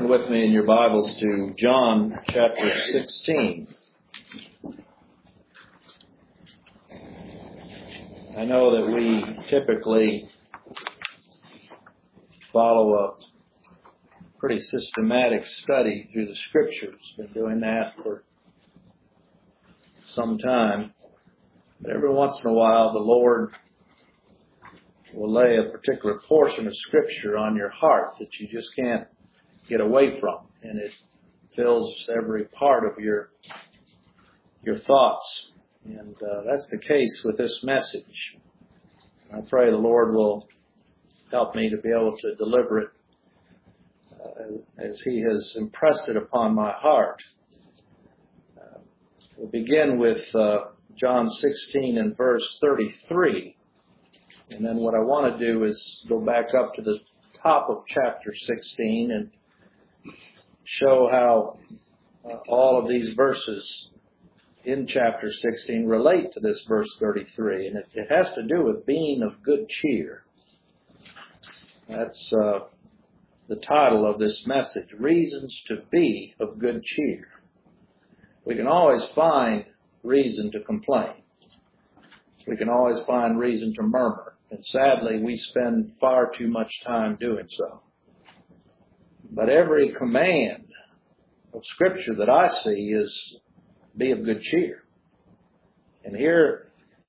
Turn with me in your Bibles to John chapter 16. I know that we typically follow a pretty systematic study through the Scriptures. Been doing that for some time. But every once in a while, the Lord will lay a particular portion of Scripture on your heart that you just can't get away from, and it fills every part of your thoughts. And that's the case with this message. I pray the Lord will help me to be able to deliver it as He has impressed it upon my heart. We'll begin with John 16 and verse 33. And then what I want to do is go back up to the top of chapter 16 and show how all of these verses in chapter 16 relate to this verse 33. And it has to do with being of good cheer. That's the title of this message, Reasons to Be of Good Cheer. We can always find reason to complain. We can always find reason to murmur. And sadly, we spend far too much time doing so. But every command of Scripture that I see is be of good cheer. And here,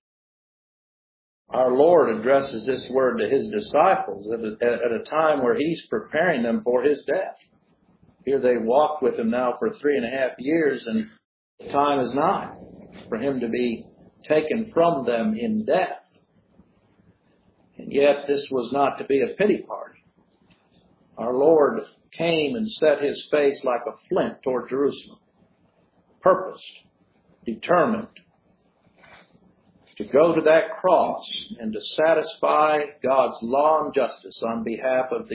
our Lord addresses this word to His disciples at a time where He's preparing them for His death. Here they walked with Him now for 3.5 years, and the time is nigh for Him to be taken from them in death. And yet this was not to be a pity party. Our Lord came and set His face like a flint toward Jerusalem, purposed, determined to go to that cross and to satisfy God's law and justice on behalf of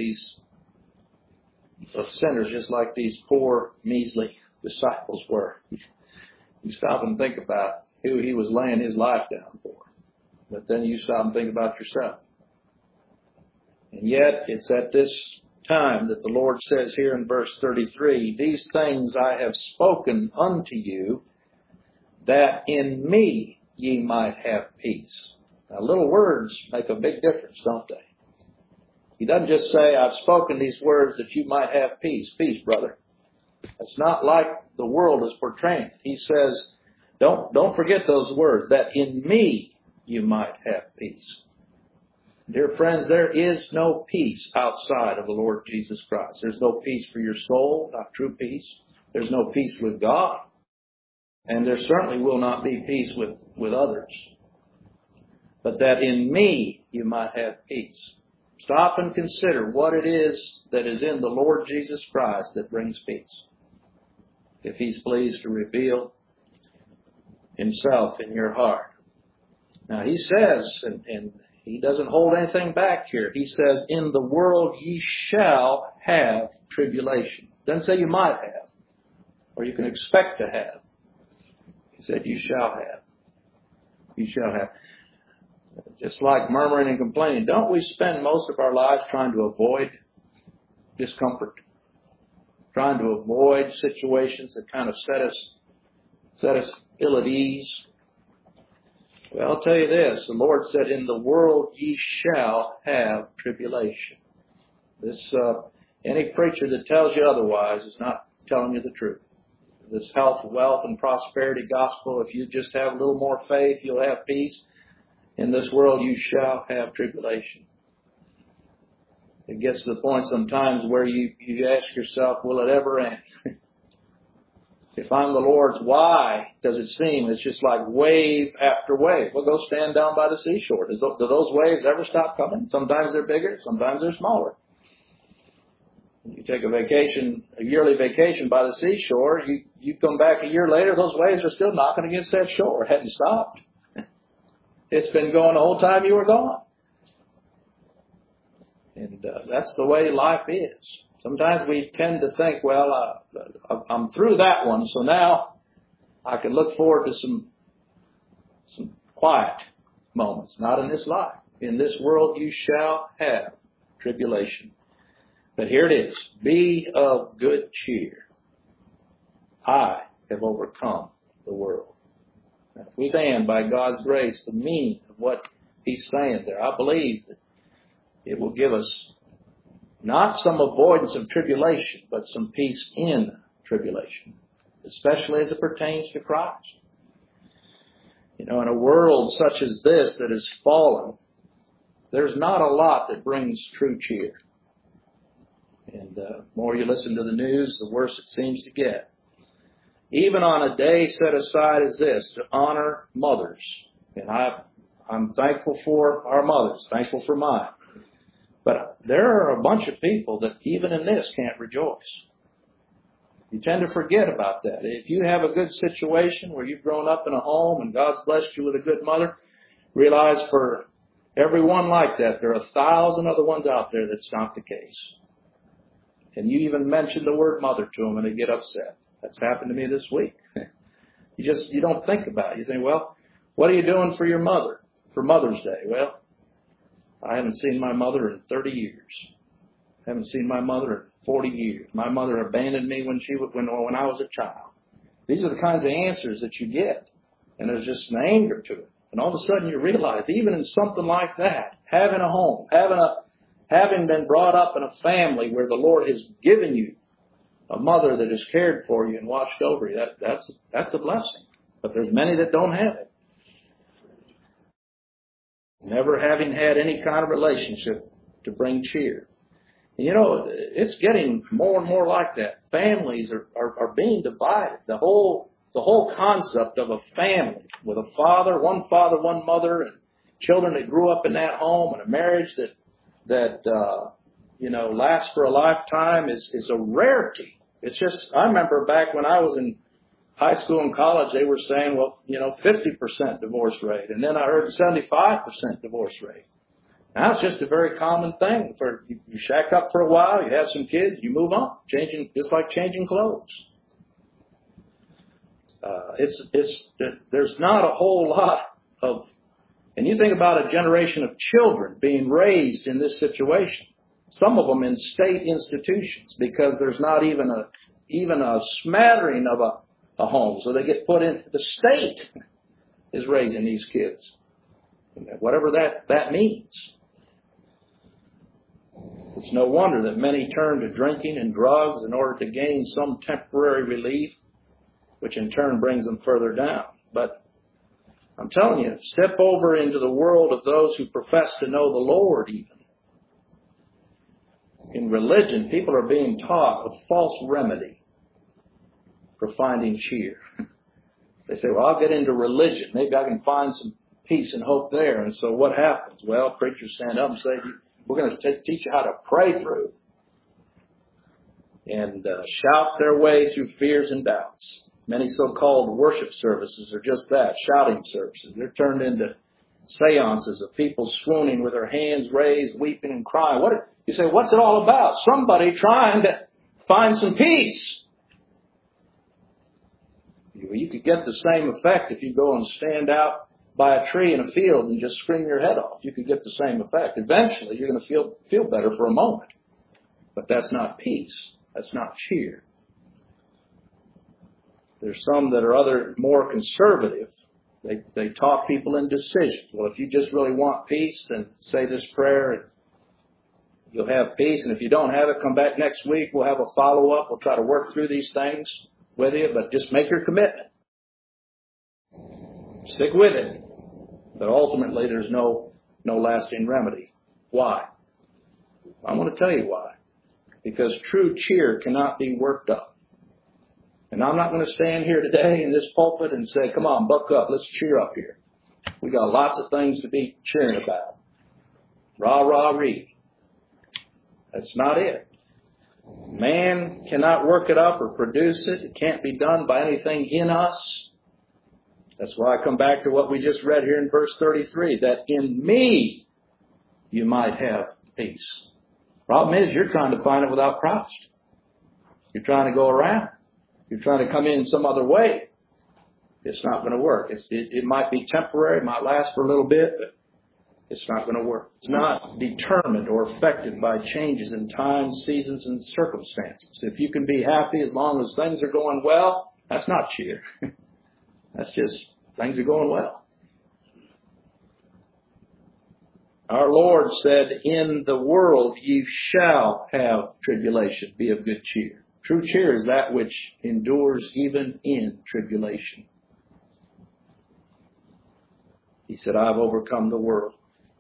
sinners, just like these poor, measly disciples were. You stop and think about who He was laying His life down for. But then you stop and think about yourself. And yet, it's at this time that the Lord says here in verse 33, "These things I have spoken unto you, that in me ye might have peace." Now, little words make a big difference, don't they? He doesn't just say, "I've spoken these words that you might have peace." Peace, brother. That's not like the world is portraying. He says, don't forget those words, that in me you might have peace. Dear friends, there is no peace outside of the Lord Jesus Christ. There's no peace for your soul, not true peace. There's no peace with God. And there certainly will not be peace with others. But that in me you might have peace. Stop and consider what it is that is in the Lord Jesus Christ that brings peace. If He's pleased to reveal Himself in your heart. Now He says, and He doesn't hold anything back here. He says, "In the world ye shall have tribulation." Doesn't say you might have, or you can expect to have. He said, "You shall have." You shall have. Just like murmuring and complaining, don't we spend most of our lives trying to avoid discomfort? Trying to avoid situations that kind of set us ill at ease? Well, I'll tell you this. The Lord said, "In the world ye shall have tribulation." This, any preacher that tells you otherwise is not telling you the truth. This health, wealth, and prosperity gospel, if you just have a little more faith, you'll have peace. In this world you shall have tribulation. It gets to the point sometimes where you ask yourself, will it ever end? If I'm the Lord's, why does it seem it's just like wave after wave? Well, go stand down by the seashore. Do those waves ever stop coming? Sometimes they're bigger, sometimes they're smaller. You take a yearly vacation by the seashore, you come back a year later, those waves are still knocking against that shore. It hadn't stopped. It's been going the whole time you were gone. And that's the way life is. Sometimes we tend to think, well, I'm through that one, so now I can look forward to some quiet moments. Not in this life. In this world you shall have tribulation. But here it is. Be of good cheer. I have overcome the world. Now, if we stand by God's grace, the meaning of what he's saying there, I believe that it will give us not some avoidance of tribulation, but some peace in tribulation, especially as it pertains to Christ. You know, in a world such as this that is fallen, there's not a lot that brings true cheer. And the more you listen to the news, the worse it seems to get. Even on a day set aside as this, to honor mothers. And I'm thankful for our mothers, thankful for mine. But there are a bunch of people that even in this can't rejoice. You tend to forget about that. If you have a good situation where you've grown up in a home and God's blessed you with a good mother, realize for everyone like that, there are 1,000 other ones out there that's not the case. And you even mention the word mother to them and they get upset. That's happened to me this week. You don't think about it. You say, well, what are you doing for your mother, for Mother's Day? Well, I haven't seen my mother in 30 years. I haven't seen my mother in 40 years. My mother abandoned me when I was a child. These are the kinds of answers that you get. And there's just an anger to it. And all of a sudden you realize, even in something like that, having a home, having been brought up in a family where the Lord has given you a mother that has cared for you and watched over you, that's a blessing. But there's many that don't have it. Never having had any kind of relationship to bring cheer. And you know, it's getting more and more like that. Families are being divided. The whole concept of a family with a father, one mother, and children that grew up in that home, and a marriage that lasts for a lifetime is a rarity. It's just, I remember back when I was in high school and college, they were saying, 50% divorce rate. And then I heard 75% divorce rate. Now it's just a very common thing. You shack up for a while, you have some kids, you move on, just like changing clothes. There's not a whole lot of, and you think about a generation of children being raised in this situation. Some of them in state institutions because there's not even a smattering of a home. So they get put into the state is raising these kids. Whatever that means. It's no wonder that many turn to drinking and drugs in order to gain some temporary relief, which in turn brings them further down. But I'm telling you, step over into the world of those who profess to know the Lord even. In religion, people are being taught a false remedy for finding cheer. They say, well, I'll get into religion. Maybe I can find some peace and hope there. And so what happens? Well, preachers stand up and say, we're going to teach you how to pray through and shout their way through fears and doubts. Many so-called worship services are just that, shouting services. They're turned into seances of people swooning with their hands raised, weeping and crying. You say, what's it all about? Somebody trying to find some peace. You could get the same effect if you go and stand out by a tree in a field and just scream your head off. You could get the same effect. Eventually, you're going to feel better for a moment. But that's not peace. That's not cheer. There's some that are more conservative. They talk people into decisions. Well, if you just really want peace, then say this prayer and you'll have peace. And if you don't have it, come back next week. We'll have a follow-up. We'll try to work through these things with you, but just make your commitment. Stick with it. But ultimately, there's no lasting remedy. Why? I want to tell you why. Because true cheer cannot be worked up. And I'm not going to stand here today in this pulpit and say, come on, buck up, let's cheer up here. We got lots of things to be cheering about. Rah, rah, ree. That's not it. Man cannot work it up or produce it. It can't be done by anything in us. That's why I come back to what we just read here in verse 33, that in me you might have peace. Problem is, you're trying to find it without Christ. You're trying to go around. You're trying to come in some other way. It's not going to work. It might be temporary. It might last for a little bit, but it's not going to work. It's not determined or affected by changes in time, seasons, and circumstances. If you can be happy as long as things are going well, that's not cheer. That's just things are going well. Our Lord said, in the world you shall have tribulation. Be of good cheer. True cheer is that which endures even in tribulation. He said, I've overcome the world.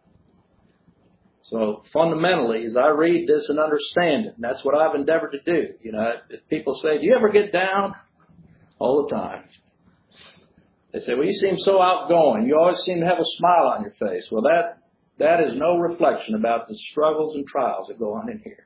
So fundamentally, as I read this and understand it, and that's what I've endeavored to do. You know, if people say, do you ever get down? All the time. They say, well, you seem so outgoing. You always seem to have a smile on your face. Well, that is no reflection about the struggles and trials that go on in here.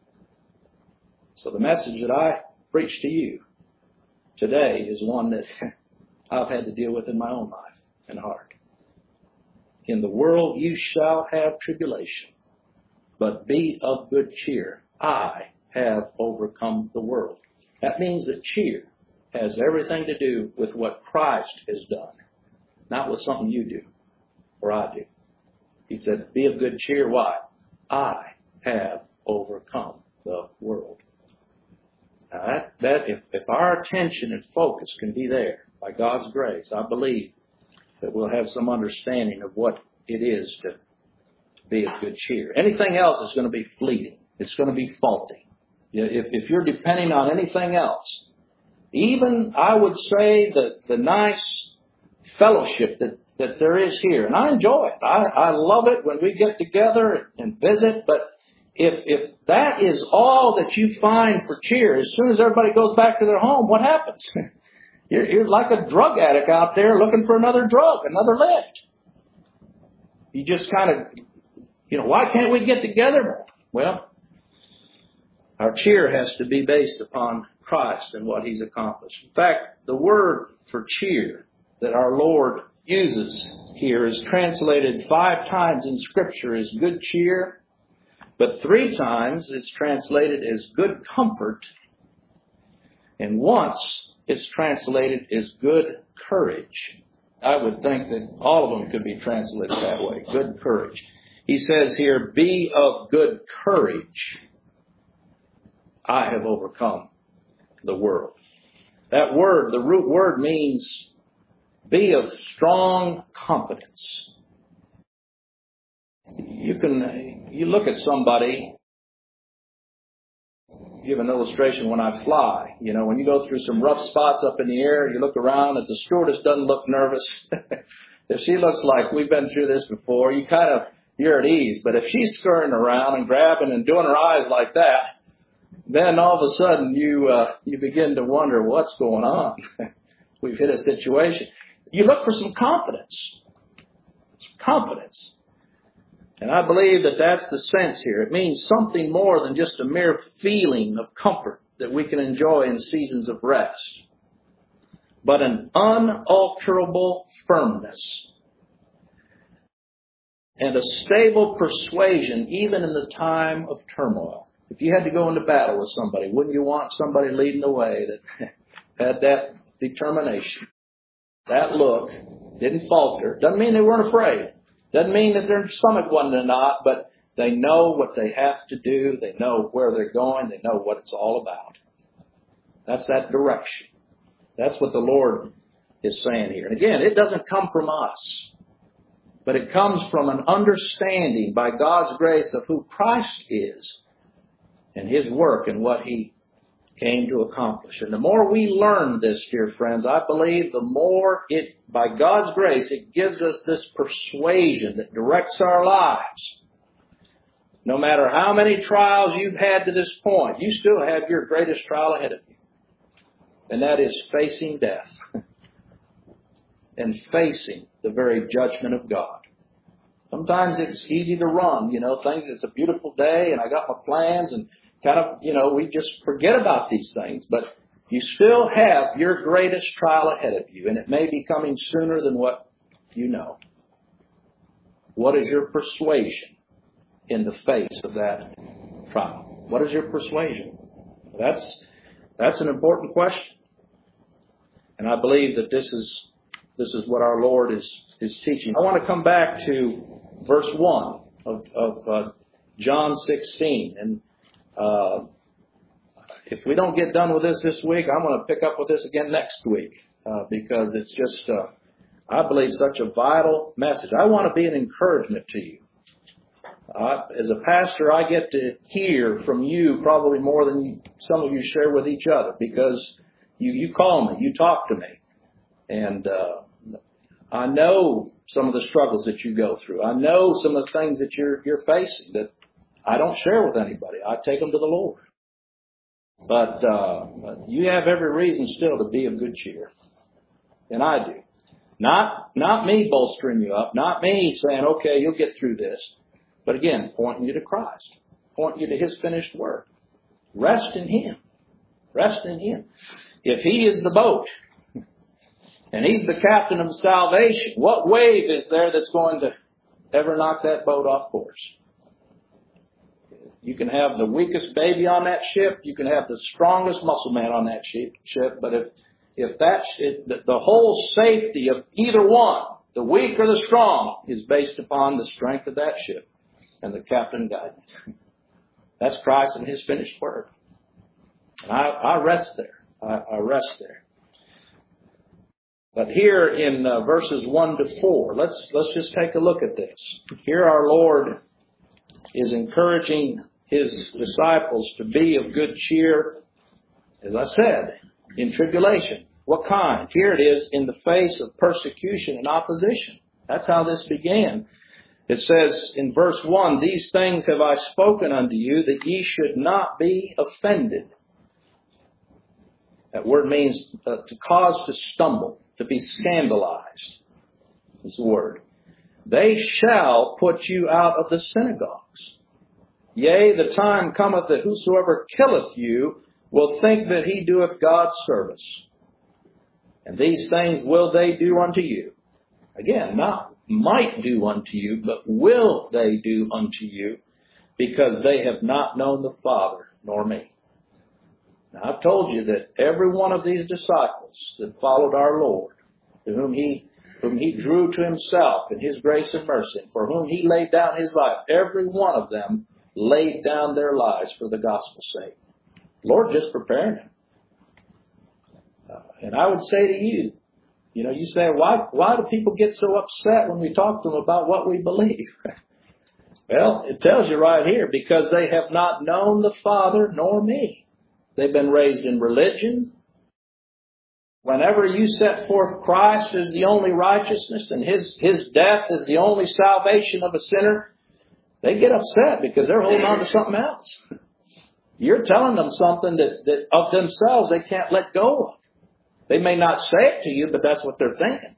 So the message that I preach to you today is one that I've had to deal with in my own life and heart. In the world you shall have tribulation, but be of good cheer. I have overcome the world. That means that cheer has everything to do with what Christ has done, not with something you do or I do. He said, be of good cheer. Why? I have overcome the world. Now if our attention and focus can be there by God's grace, I believe that we'll have some understanding of what it is to be of good cheer. Anything else is going to be fleeting. It's going to be faulty. If you're depending on anything else, even I would say that the nice fellowship that there is here, and I enjoy it. I love it when we get together and visit, but if that is all that you find for cheer, as soon as everybody goes back to their home, what happens? You're like a drug addict out there looking for another drug, another lift. You just kind of, why can't we get together? Well, our cheer has to be based upon Christ and what He's accomplished. In fact, the word for cheer that our Lord uses here is translated 5 times in Scripture as good cheer, but 3 times it's translated as good comfort, and once it's translated as good courage. I would think that all of them could be translated that way, good courage. He says here, be of good courage. I have overcome the world. That word, the root word, means be of strong confidence. You look at somebody. Give an illustration when I fly. When you go through some rough spots up in the air, you look around, if the stewardess doesn't look nervous, if she looks like we've been through this before, you're at ease. But if she's scurrying around and grabbing and doing her eyes like that, then all of a sudden you begin to wonder what's going on. We've hit a situation. You look for some confidence. Confidence. And I believe that that's the sense here. It means something more than just a mere feeling of comfort that we can enjoy in seasons of rest, but an unalterable firmness and a stable persuasion even in the time of turmoil. If you had to go into battle with somebody, wouldn't you want somebody leading the way that had that determination, that look, didn't falter? Doesn't mean they weren't afraid. Doesn't mean that their stomach wasn't a knot, but they know what they have to do. They know where they're going. They know what it's all about. That's that direction. That's what the Lord is saying here. And again, it doesn't come from us, but it comes from an understanding by God's grace of who Christ is and His work and what He came to accomplish. And the more we learn this, dear friends, I believe the more by God's grace, it gives us this persuasion that directs our lives. No matter how many trials you've had to this point, you still have your greatest trial ahead of you. And that is facing death and facing the very judgment of God. Sometimes it's easy to run, it's a beautiful day and I got my plans and we just forget about these things, but you still have your greatest trial ahead of you, and it may be coming sooner than what you know. What is your persuasion in the face of that trial? What is your persuasion? That's an important question. And I believe that this is what our Lord is teaching. I want to come back to verse 1 of John 16. And if we don't get done with this week, I'm going to pick up with this again next week because it's just, I believe, such a vital message. I want to be an encouragement to you. As a pastor, I get to hear from you probably more than some of you share with each other because you call me, you talk to me. And I know some of the struggles that you go through. I know some of the things that you're facing that I don't share with anybody. I take them to the Lord. But you have every reason still to be of good cheer. And I do. Not me bolstering you up. Not me saying, okay, you'll get through this. But again, pointing you to Christ. Pointing you to His finished work. Rest in Him. Rest in Him. If He is the boat, and He's the captain of salvation, what wave is there that's going to ever knock that boat off course? You can have the weakest baby on that ship. You can have the strongest muscle man on that ship. But if the whole safety of either one, the weak or the strong, is based upon the strength of that ship and the captain guiding it. That's Christ and His finished work. And I rest there. I rest there. But here in verses 1 to 4, let's just take a look at this. Here our Lord is encouraging His disciples to be of good cheer, as I said, in tribulation. What kind? Here it is, in the face of persecution and opposition. That's how this began. It says in verse 1, "These things have I spoken unto you, that ye should not be offended." That word means to cause to stumble, to be scandalized. Is the word. "They shall put you out of the synagogues. Yea, the time cometh that whosoever killeth you will think that he doeth God's service. And these things will they do unto you." Again, not might do unto you, but will they do unto you, because they have not known the Father nor me. Now, I've told you that every one of these disciples that followed our Lord, to whom He drew to Himself in His grace and mercy, and for whom He laid down His life, every one of them laid down their lives for the gospel's sake. Lord just preparing them. And I would say to you, you say, why do people get so upset when we talk to them about what we believe? Well, it tells you right here, because they have not known the Father nor me. They've been raised in religion. Whenever you set forth Christ as the only righteousness and His death is the only salvation of a sinner, they get upset because they're holding on to something else. You're telling them something that of themselves they can't let go of. They may not say it to you, but that's what they're thinking.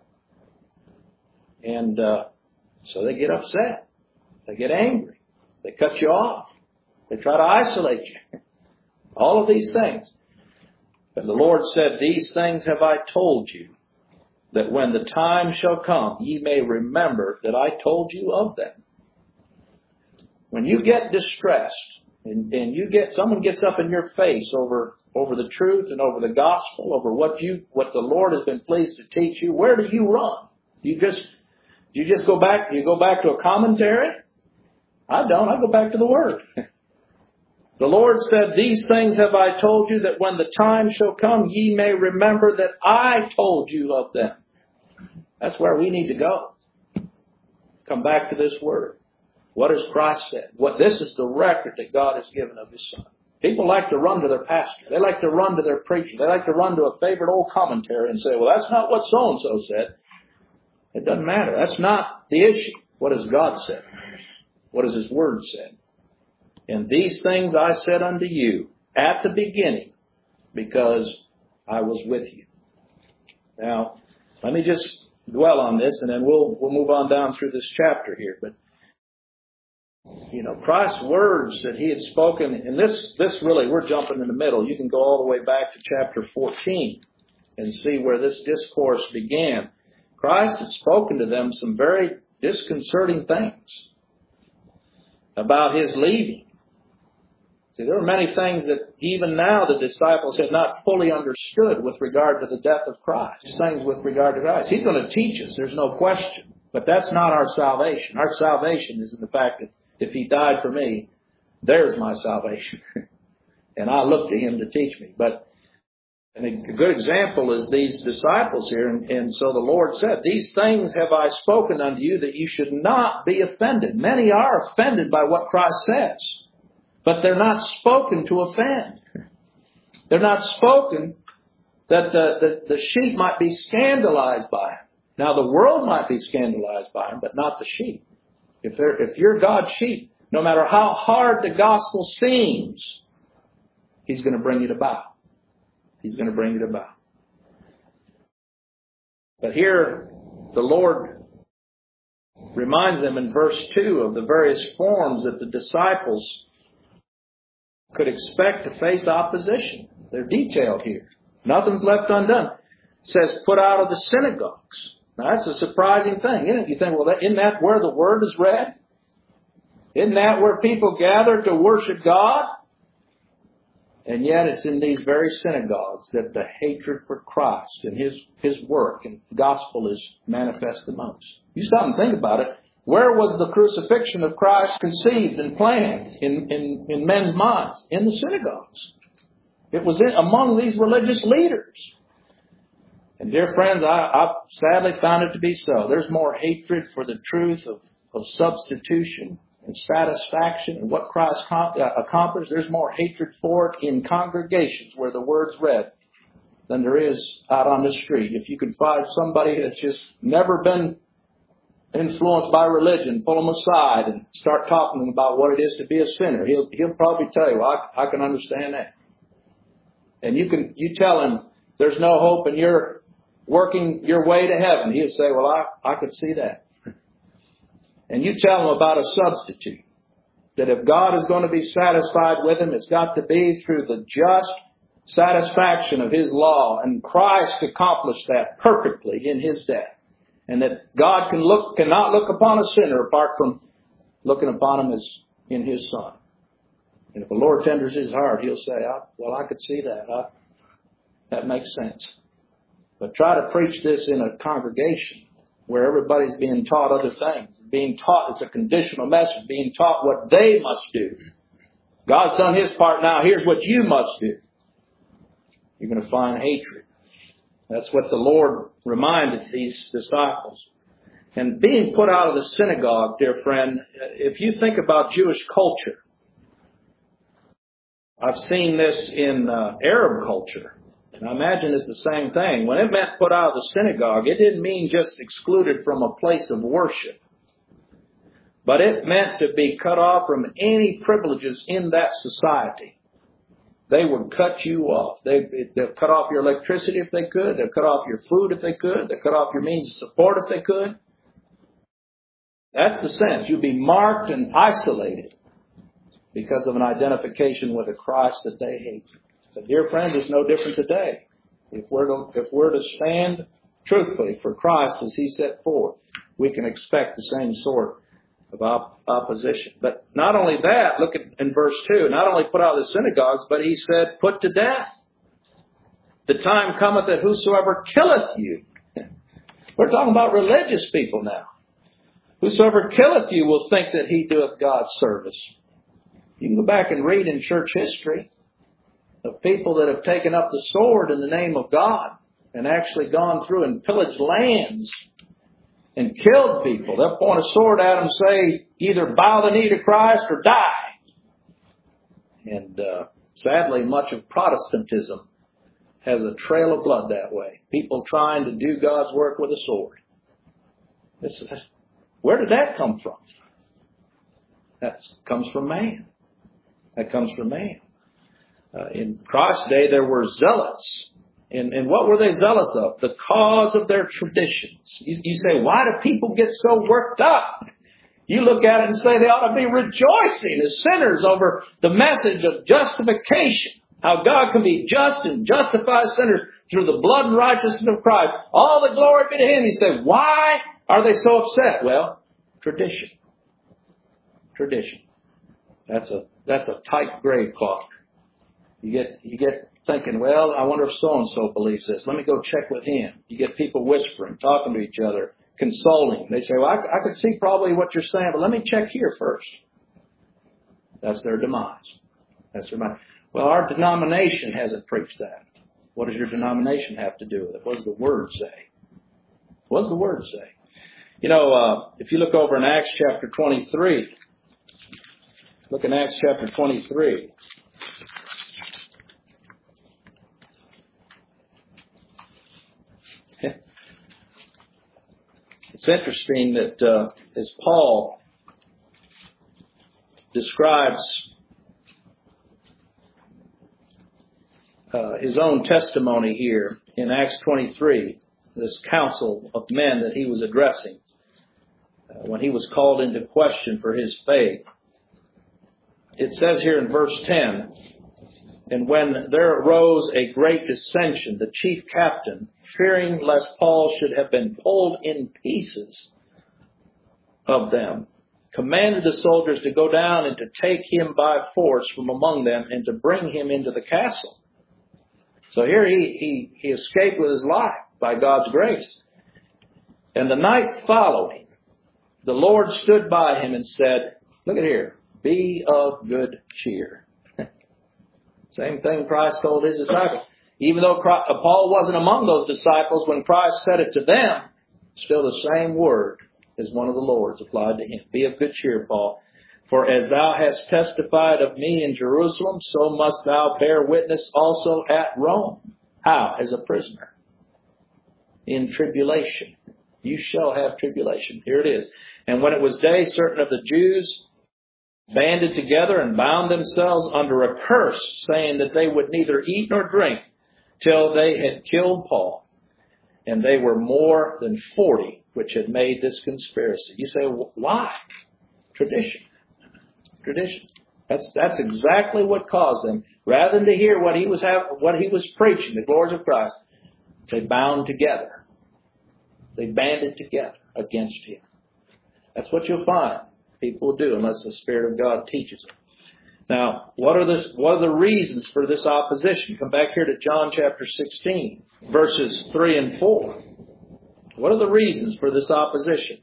And so they get upset. They get angry. They cut you off. They try to isolate you. All of these things. But the Lord said, "These things have I told you, that when the time shall come, ye may remember that I told you of them." When you get distressed, and someone gets up in your face over the truth and over the gospel, over what the Lord has been pleased to teach you, where do you run? You just go back? Do you go back to a commentary? I don't. I go back to the Word. The Lord said, "These things have I told you, that when the time shall come, ye may remember that I told you of them." That's where we need to go. Come back to this Word. What has Christ said? This is the record that God has given of His Son. People like to run to their pastor. They like to run to their preacher. They like to run to a favorite old commentary and say, "Well, that's not what so-and-so said." It doesn't matter. That's not the issue. What has God said? What has His Word said? "And these things I said unto you at the beginning, because I was with you." Now, let me just dwell on this, and then we'll move on down through this chapter here. But Christ's words that He had spoken, and this really, we're jumping in the middle. You can go all the way back to chapter 14 and see where this discourse began. Christ had spoken to them some very disconcerting things about His leaving. See, there were many things that even now the disciples had not fully understood with regard to the death of Christ. Things with regard to Christ. He's going to teach us, there's no question. But that's not our salvation. Our salvation is in the fact that if He died for me, there's my salvation. And I look to Him to teach me. And a good example is these disciples here. And so the Lord said, these things have I spoken unto you that you should not be offended. Many are offended by what Christ says. But they're not spoken to offend. They're not spoken that the sheep might be scandalized by Him. Now the world might be scandalized by Him, but not the sheep. If you're God's sheep, no matter how hard the gospel seems, He's going to bring you to bow. He's going to bring you to bow. But here, the Lord reminds them in verse 2 of the various forms that the disciples could expect to face opposition. They're detailed here. Nothing's left undone. It says, put out of the synagogues. Now, that's a surprising thing, isn't it? You think, well, isn't that where the Word is read? Isn't that where people gather to worship God? And yet it's in these very synagogues that the hatred for Christ and His work and gospel is manifest the most. You stop and think about it. Where was the crucifixion of Christ conceived and planned in men's minds? In the synagogues. It was among these religious leaders. And dear friends, I've sadly found it to be so. There's more hatred for the truth of substitution and satisfaction and what Christ accomplished. There's more hatred for it in congregations where the Word's read than there is out on the street. If you can find somebody that's just never been influenced by religion, pull them aside and start talking to them about what it is to be a sinner, he'll probably tell you, well, I can understand that. And you tell him there's no hope and you're working your way to heaven. He'll say, well, I could see that. And you tell him about a substitute. That if God is going to be satisfied with him, it's got to be through the just satisfaction of His law. And Christ accomplished that perfectly in His death. And that God cannot look upon a sinner apart from looking upon him as in His Son. And if the Lord tenders His heart, He'll say, well, I could see that. That makes sense. But try to preach this in a congregation where everybody's being taught other things. Being taught, it's a conditional message, being taught what they must do. God's done His part, now here's what you must do. You're going to find hatred. That's what the Lord reminded these disciples. And being put out of the synagogue, dear friend, if you think about Jewish culture, I've seen this in Arab culture. And I imagine it's the same thing. When it meant put out of the synagogue, it didn't mean just excluded from a place of worship. But it meant to be cut off from any privileges in that society. They would cut you off. They'll cut off your electricity if they could. They'll cut off your food if they could. They'll cut off your means of support if they could. That's the sense. You'll be marked and isolated because of an identification with a Christ that they hate. But dear friends, it's no different today. If we're to stand truthfully for Christ as He set forth, we can expect the same sort of opposition. But not only that, look in verse 2, not only put out of the synagogues, but He said, put to death. The time cometh that whosoever killeth you. We're talking about religious people now. Whosoever killeth you will think that he doeth God's service. You can go back and read in church history of people that have taken up the sword in the name of God and actually gone through and pillaged lands and killed people. They'll point a sword at them and say, either bow the knee to Christ or die. And sadly, much of Protestantism has a trail of blood that way. People trying to do God's work with a sword. Where did that come from? That comes from man. That comes from man. In Christ's day, there were zealots. And what were they zealous of? The cause of their traditions. You say, why do people get so worked up? You look at it and say they ought to be rejoicing as sinners over the message of justification. How God can be just and justify sinners through the blood and righteousness of Christ. All the glory be to Him. You say, why are they so upset? Well, tradition. Tradition. That's a tight grave cloth. You get thinking, well, I wonder if so-and-so believes this. Let me go check with him. You get people whispering, talking to each other, consoling. They say, well, I could see probably what you're saying, but let me check here first. That's their demise. That's their demise. Well, our denomination hasn't preached that. What does your denomination have to do with it? What does the Word say? What does the Word say? You know, if you look over in Acts chapter 23, look in Acts chapter 23. It's interesting that as Paul describes his own testimony here in Acts 23, this council of men that he was addressing, when he was called into question for his faith. It says here in verse 10, and when there arose a great dissension, the chief captain, fearing lest Paul should have been pulled in pieces of them, commanded the soldiers to go down and to take him by force from among them and to bring him into the castle. So here he escaped with his life by God's grace. And the night following, the Lord stood by him and said, look at here, be of good cheer. Same thing Christ told his disciples. Even though Paul wasn't among those disciples, when Christ said it to them, still the same word as one of the Lord's applied to him. Be of good cheer, Paul. For as thou hast testified of me in Jerusalem, so must thou bear witness also at Rome. How? As a prisoner. In tribulation. You shall have tribulation. Here it is. And when it was day, certain of the Jews banded together and bound themselves under a curse, saying that they would neither eat nor drink till they had killed Paul. And they were more than 40 which had made this conspiracy. You say, why? Tradition. Tradition. That's exactly what caused them. Rather than to hear what he was preaching, the glories of Christ, they bound together. They banded together against him. That's what you'll find people will do unless the Spirit of God teaches them. Now, what are the reasons for this opposition? Come back here to John chapter 16, verses 3 and 4. What are the reasons for this opposition?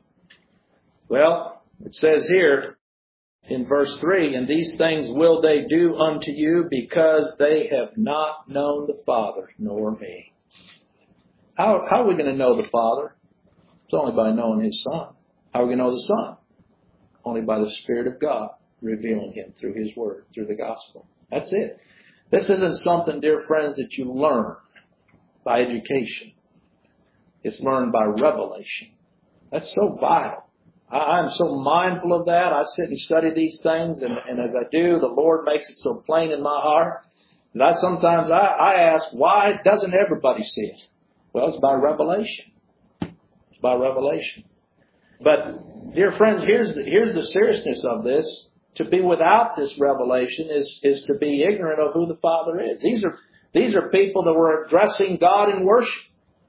Well, it says here in verse 3, and these things will they do unto you because they have not known the Father nor me. How are we going to know the Father? It's only by knowing His Son. How are we going to know the Son? Only by the Spirit of God revealing Him through His Word, through the Gospel. That's it. This isn't something, dear friends, that you learn by education. It's learned by revelation. That's so vital. I'm so mindful of that. I sit and study these things, and as I do, the Lord makes it so plain in my heart that sometimes I ask, why doesn't everybody see it? Well, it's by revelation. It's by revelation. But, dear friends, here's the seriousness of this. To be without this revelation is to be ignorant of who the Father is. These are people that were addressing God in worship.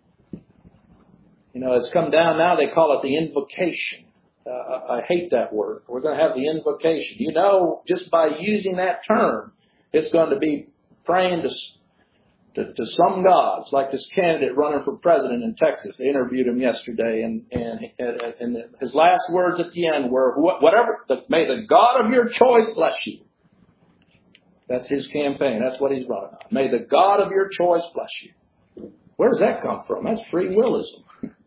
You know, it's come down now, they call it the invocation. I hate that word. We're going to have the invocation. You know, just by using that term, it's going to be praying to some gods, like this candidate running for president in Texas. They interviewed him yesterday, and his last words at the end were, may the God of your choice bless you. That's his campaign. That's what he's running on. May the God of your choice bless you. Where does that come from? That's free willism.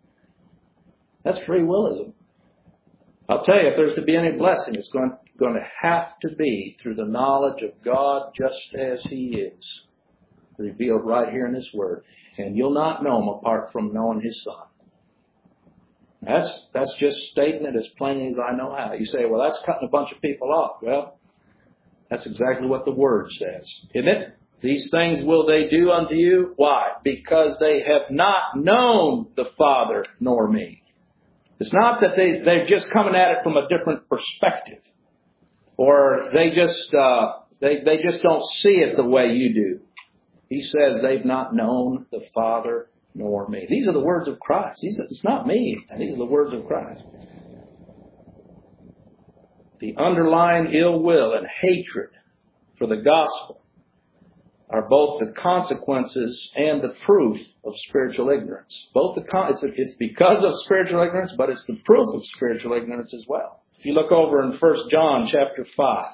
That's free willism. I'll tell you, if there's to be any blessing, it's going to have to be through the knowledge of God just as He is, revealed right here in this Word. And you'll not know Him apart from knowing His Son. That's just stating it as plain as I know how. You say, well, that's cutting a bunch of people off. Well, that's exactly what the Word says, isn't it? These things will they do unto you. Why? Because they have not known the Father nor me. It's not that they're just coming at it from a different perspective, or they just don't see it the way you do. He says they've not known the Father nor me. These are the words of Christ. It's not me. These are the words of Christ. The underlying ill will and hatred for the gospel are both the consequences and the proof of spiritual ignorance. It's because of spiritual ignorance, but it's the proof of spiritual ignorance as well. If you look over in 1 John chapter 5.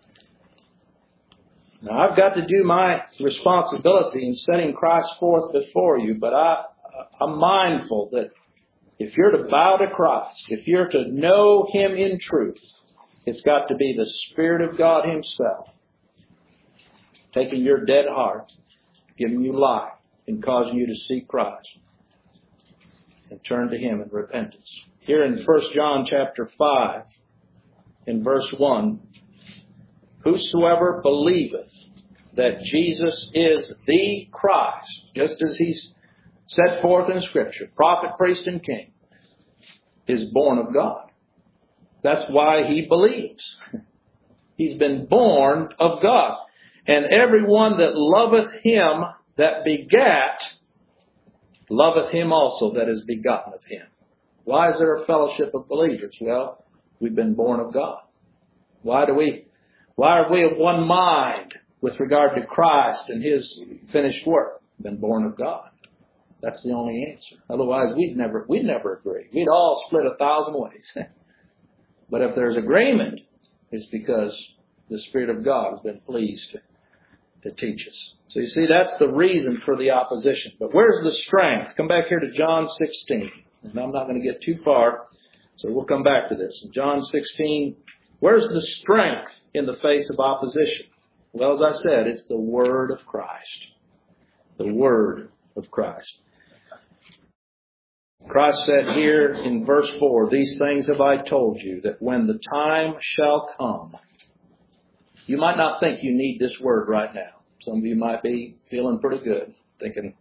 Now, I've got to do my responsibility in setting Christ forth before you, but I'm mindful that if you're to bow to Christ, if you're to know Him in truth, it's got to be the Spirit of God Himself taking your dead heart, giving you life, and causing you to seek Christ and turn to Him in repentance. Here in 1 John chapter 5, in verse 1, whosoever believeth that Jesus is the Christ, just as He's set forth in Scripture, prophet, priest, and king, is born of God. That's why he believes. He's been born of God. And everyone that loveth Him that begat, loveth Him also that is begotten of Him. Why is there a fellowship of believers? Well, we've been born of God. Why are we of one mind with regard to Christ and His finished work? Been born of God. That's the only answer. Otherwise, we'd never agree. We'd all split 1,000 ways. But if there's agreement, it's because the Spirit of God has been pleased to teach us. So you see, that's the reason for the opposition. But where's the strength? Come back here to John 16. And I'm not going to get too far, so we'll come back to this. In John 16, where's the strength in the face of opposition? Well, as I said, it's the Word of Christ. The Word of Christ. Christ said here in verse 4, these things have I told you, that when the time shall come. You might not think you need this word right now. Some of you might be feeling pretty good, thinking,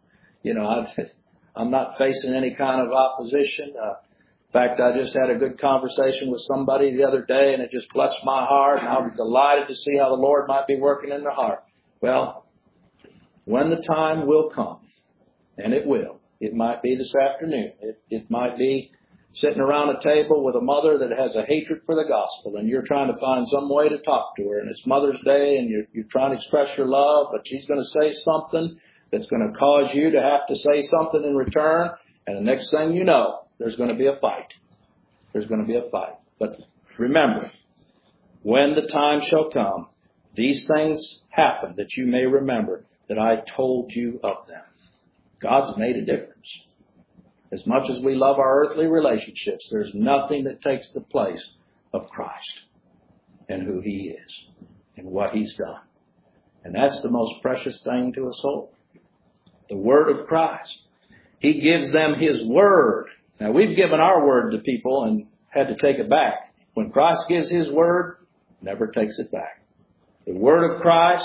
I'm not facing any kind of opposition. In fact, I just had a good conversation with somebody the other day, and it just blessed my heart, and I was delighted to see how the Lord might be working in their heart. Well, when the time will come, and it will, it might be this afternoon. It might be sitting around a table with a mother that has a hatred for the gospel, and you're trying to find some way to talk to her, and it's Mother's Day, and you're trying to express your love, but she's going to say something that's going to cause you to have to say something in return, and the next thing you know, there's going to be a fight. There's going to be a fight. But remember, when the time shall come, these things happen that you may remember that I told you of them. God's made a difference. As much as we love our earthly relationships, there's nothing that takes the place of Christ and who He is and what He's done. And that's the most precious thing to a soul. The Word of Christ. He gives them His Word. Now, we've given our Word to people and had to take it back. When Christ gives His Word, never takes it back. The Word of Christ,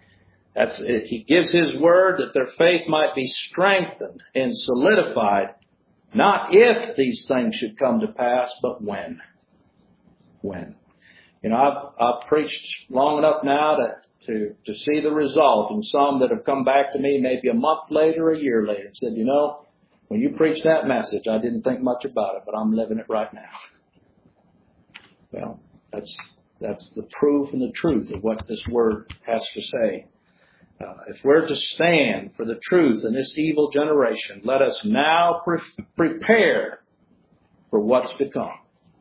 He gives His Word that their faith might be strengthened and solidified. Not if these things should come to pass, but when. When. I've preached long enough now to see the result. And some that have come back to me maybe a month later, a year later, and said, when you preached that message, I didn't think much about it, but I'm living it right now. Well, that's the proof and the truth of what this Word has to say. If we're to stand for the truth in this evil generation, let us now prepare for what's to come.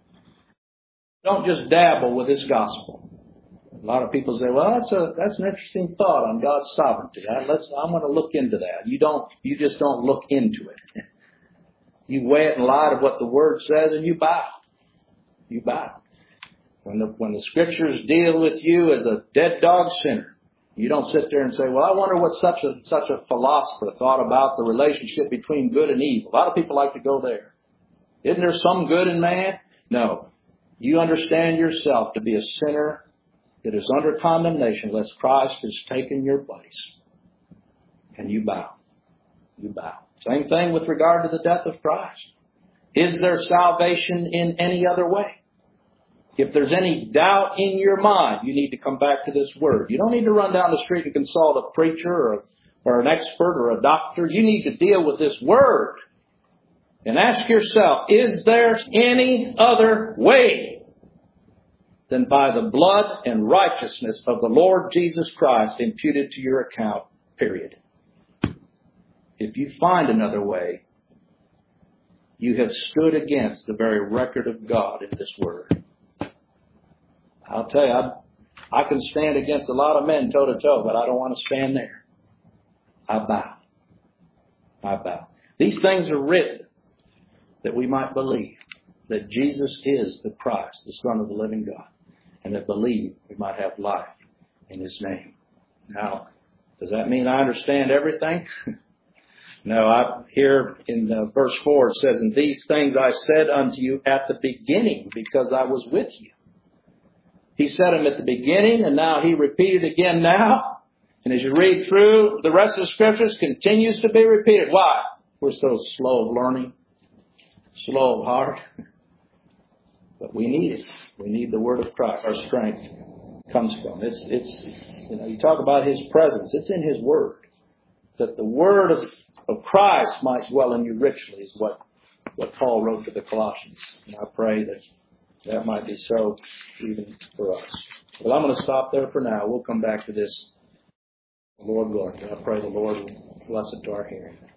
Don't just dabble with this gospel. A lot of people say, well, that's an interesting thought on God's sovereignty. I'm going to look into that. You just don't look into it. You weigh it in light of what the Word says and you bow. You bow. When the Scriptures deal with you as a dead dog sinner, you don't sit there and say, well, I wonder what such a philosopher thought about the relationship between good and evil. A lot of people like to go there. Isn't there some good in man? No. You understand yourself to be a sinner that is under condemnation unless Christ has taken your place. And you bow. You bow. Same thing with regard to the death of Christ. Is there salvation in any other way? If there's any doubt in your mind, you need to come back to this Word. You don't need to run down the street and consult a preacher or an expert or a doctor. You need to deal with this Word. And ask yourself, is there any other way than by the blood and righteousness of the Lord Jesus Christ imputed to your account Period. If you find another way, you have stood against the very record of God in this Word. I'll tell you, I can stand against a lot of men toe to toe, but I don't want to stand there. I bow. I bow. These things are written that we might believe that Jesus is the Christ, the Son of the living God, and that believe we might have life in His name. Now, does that mean I understand everything? No, here in verse 4 it says, "And these things I said unto you at the beginning, because I was with you." He said them at the beginning, and now He repeated again now. And as you read through, the rest of the Scriptures continues to be repeated. Why? We're so slow of learning, slow of heart. But we need it. We need the Word of Christ. Our strength comes from. It's you talk about His presence. It's in His Word. That the Word of Christ might dwell in you richly is what Paul wrote to the Colossians. And I pray that might be so even for us. Well, I'm going to stop there for now. We'll come back to this, Lord willing. I pray the Lord will bless it to our hearing.